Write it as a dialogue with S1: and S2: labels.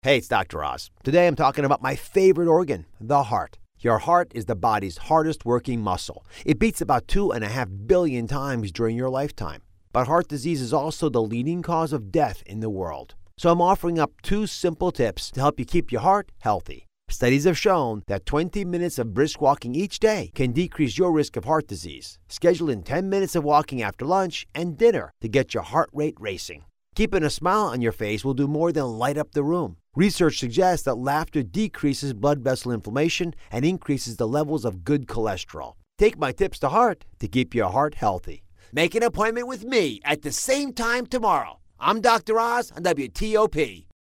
S1: Hey, it's Dr. Oz. Today I'm talking about my favorite organ, the heart. Your heart is the body's hardest working muscle. It beats about 2.5 billion times during your lifetime. But heart disease is also the leading cause of death in the world. So I'm offering up 2 simple tips to help you keep your heart healthy. Studies have shown that 20 minutes of brisk walking each day can decrease your risk of heart disease. Schedule in 10 minutes of walking after lunch and dinner to get your heart rate racing. Keeping a smile on your face will do more than light up the room. Research suggests that laughter decreases blood vessel inflammation and increases the levels of good cholesterol. Take my tips to heart to keep your heart healthy. Make an appointment with me at the same time tomorrow. I'm Dr. Oz on WTOP.